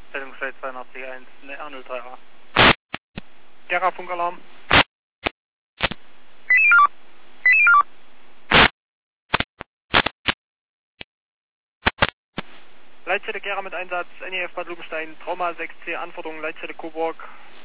Stellungsfeld 82.1, ne, A03A. Gera, Funkalarm. Leitstelle Gera mit Einsatz, NEF Bad Lobenstein, Trauma 6C, Anforderungen Leitstelle Coburg,